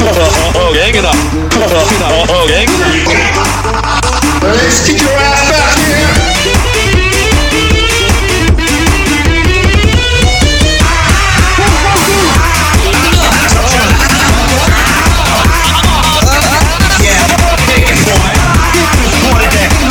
갱이다. 갱이다. Let's kick your ass back here. Yeah, take it, boy. Put it there.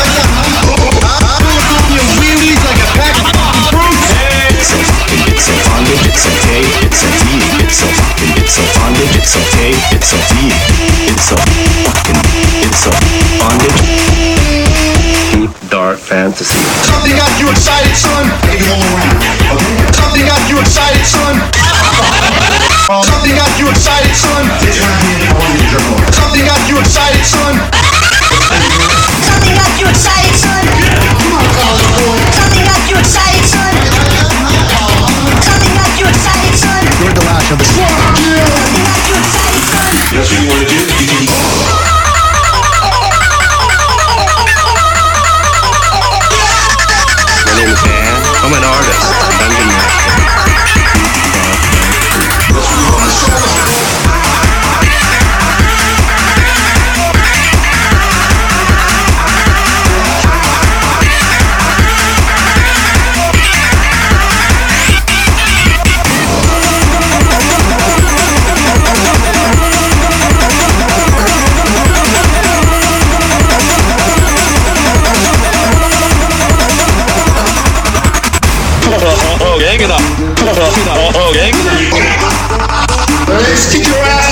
Your wheelies like a pack of fruits. It's a bondage, it's a K, it's a D, it's a bondage, it's a K, it's a D, it's a bondage. Deep dark fantasy. Something got you excited, son. Something got you excited, son. Something got you excited, son. Something got you excited, son. Something got you excited, son. Something got you excited, son. Something got you excited, son. You're the last of the Something got you excited, son. That's what you want to do? You can... My name is Dan. I'm an artist, dungeon master. 갱이다. 갱이다. Let's kick your ass